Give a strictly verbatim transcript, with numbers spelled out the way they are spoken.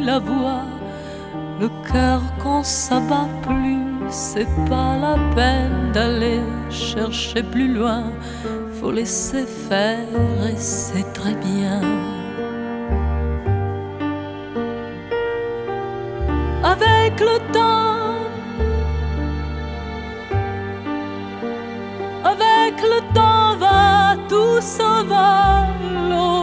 la voix, le cœur qu'on s'abat plus. C'est pas la peine d'aller chercher plus loin, faut laisser faire et c'est très bien. Avec le temps, avec le temps va, tout s'en va, l'eau